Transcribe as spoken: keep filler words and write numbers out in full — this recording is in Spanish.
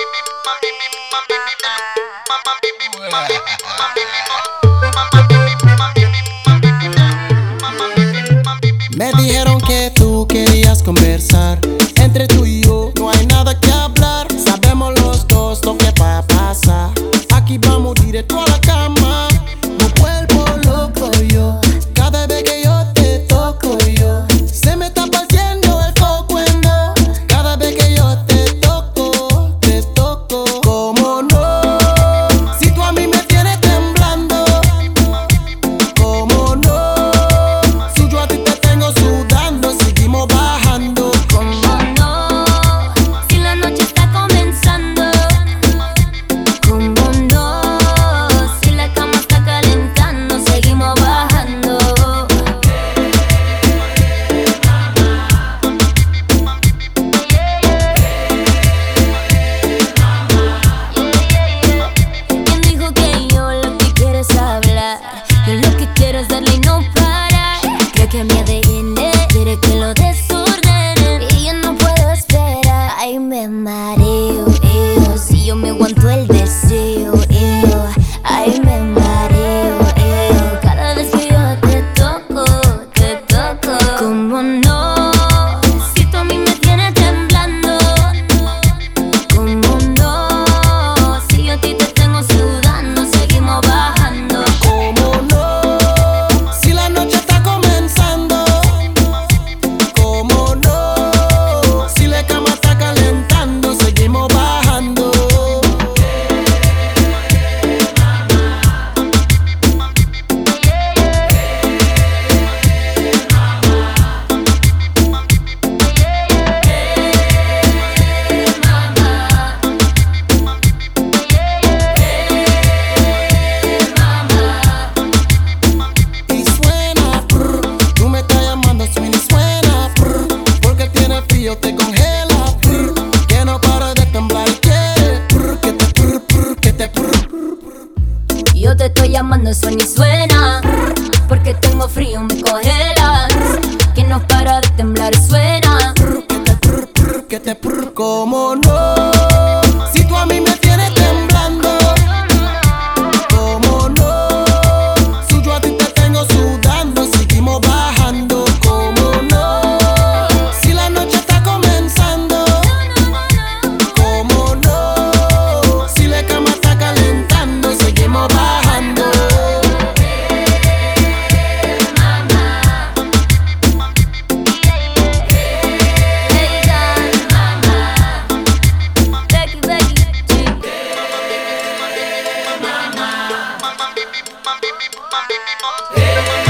Me dijeron que tú querías conversar. Entre tú y yo no hay nada que hablar. Sabemos los dos lo que va a pasar. Aquí vamos directo a la cama. Me vuelvo loco yo cada vez que yo te toco yo. Se me está partiendo el coco en dos cada vez que yo te toco, te toco. ¿Cómo no? Si tú a mí me tienes temblando. ¿Cómo no? Si yo a ti te tengo sudando, seguimos bajando. ¿Cómo no? Si la noche está comenzando. ¿Cómo no? Si la cama está calentando, seguimos bajando. ¿Quién dijo que yo lo que quiero es hablar? Yo lo que quiero es darle y no parar. Creo que mi A D N quiere que lo desordene y yo no puedo esperar. Ay, me mareo, eo, si yo me aguanto el deseo, eo. Ay, me mareo, eo, cada vez que yo te toco, te toco. ¿Cómo no? Si tú a mí me tienes temblando. ¿Cómo no? Si yo a ti te tengo sudando, seguimos bajando. ¿Cómo no? Si la noche está comenzando. ¿Cómo no? Si la cama está calentando, seguimos bajando. Y suena, prr, tú me estás llamando, suena y suena, prr, porque tienes frío, te congela, prr, que no para de temblar y quiere, prr, que te prr, prr, que te prr. Yo te estoy llamando, suena y suena, porque tengo frío, me congela, que no para de temblar y suena. Prr, que te prr, prr, que te prr. ¿Cómo no? Si tú a mí me tienes temblando. ¿Cómo no? Si yo a ti te tengo sudando, seguimos bajando. ¿Cómo no? Si la noche está comenzando. ¿Cómo no? Si la cama está calentando, seguimos bajando. Becky, Becky, G.